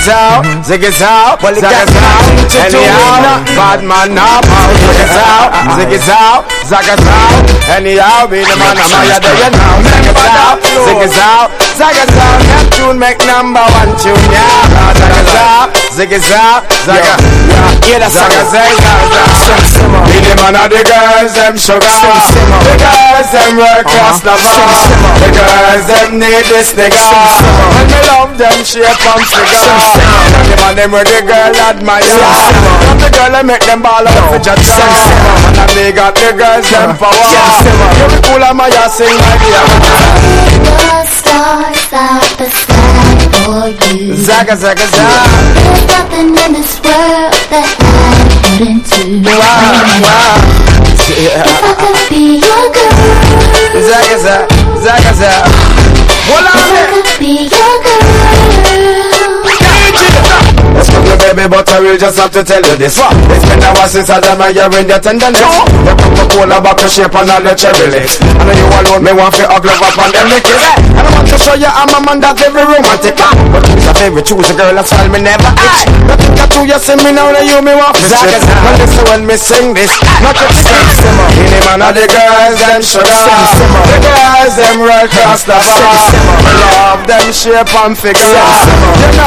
out, ziggy's out, zagga's out. Anyhow, bad man now out. Ziggy's out, zagga's out. Anyhow, be the man I'm higher than you now. Ziggy's out, zagga's out. Neptune make number one tune, yeah. Ziggy's out, zagga. Yeah, that's zagga's out. Be the man of the girls, them sugar. The girls, them work class lover. The girls, them need this nigga. When me love them, shape and figure. The man, them with the girl admire. Love the girl, I make them ball out for judge. And they got the girls, them power. You be cool, I'm a sing like the stars out the sky for you. Zagga, zagga, zagga. There's nothing in this world that I wouldn't do. If I could be your girl. Zagga, zagga, zagga, zagga. If I could be your girl. Let's go, baby, but I will just have to tell you this. It's been a while since I done my year in the tenderness. The Coca-Cola bottle shape and all the cherry lips. I know you alone, me want to hug love up on them lickers. And I want to show you I'm a man that's very romantic. But who's a favorite, choose a girl that's all me never itch. But think that you see me now, that you me want to strip. But listen when me sing this, not to skip. Any man of the girls, them sugar. The girls, them world class lover. Love them shape and figure. You know